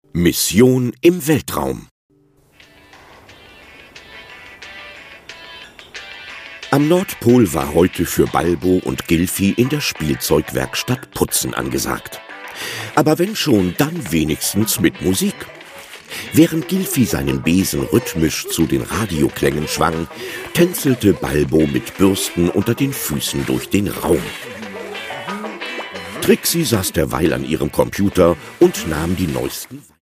Mission im Weltraum. Am Nordpol war heute für Balbo und Gilfi in der Spielzeugwerkstatt Putzen angesagt. Aber wenn schon, dann wenigstens mit Musik. Während Gilfi seinen Besen rhythmisch zu den Radioklängen schwang, tänzelte Balbo mit Bürsten unter den Füßen durch den Raum. Trixie saß derweil an ihrem Computer und nahm die neuesten